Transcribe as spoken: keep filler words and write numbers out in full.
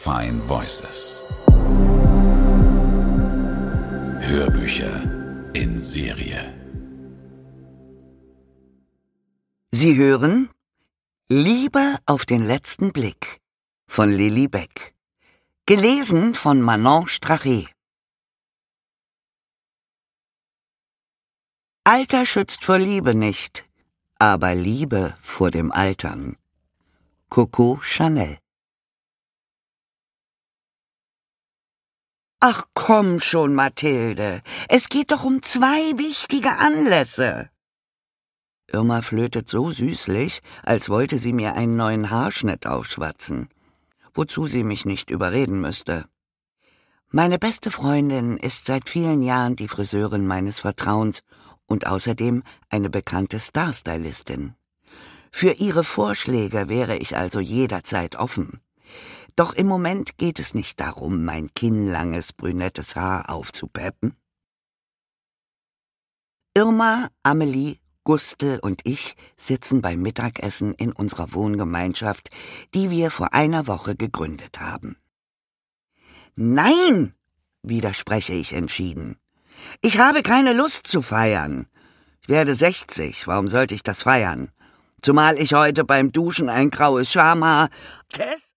Fine Voices. Hörbücher in Serie. Sie hören Liebe auf den letzten Blick von Lilli Beck. Gelesen von Manon Strache. Alter schützt vor Liebe nicht, aber Liebe vor dem Altern. Coco Chanel. Ach komm schon, Mathilde, es geht doch um zwei wichtige Anlässe. Irma flötet so süßlich, als wollte sie mir einen neuen Haarschnitt aufschwatzen, wozu sie mich nicht überreden müsste. Meine beste Freundin ist seit vielen Jahren die Friseurin meines Vertrauens und außerdem eine bekannte Starstylistin. Für ihre Vorschläge wäre ich also jederzeit offen. Doch im Moment geht es nicht darum, mein kinnlanges, brünettes Haar aufzupeppen. Irma, Amelie, Gustl und ich sitzen beim Mittagessen in unserer Wohngemeinschaft, die wir vor einer Woche gegründet haben. Nein, widerspreche ich entschieden. Ich habe keine Lust zu feiern. Ich werde sechzig, warum sollte ich das feiern? Zumal ich heute beim Duschen ein graues Schamhaar... Tess?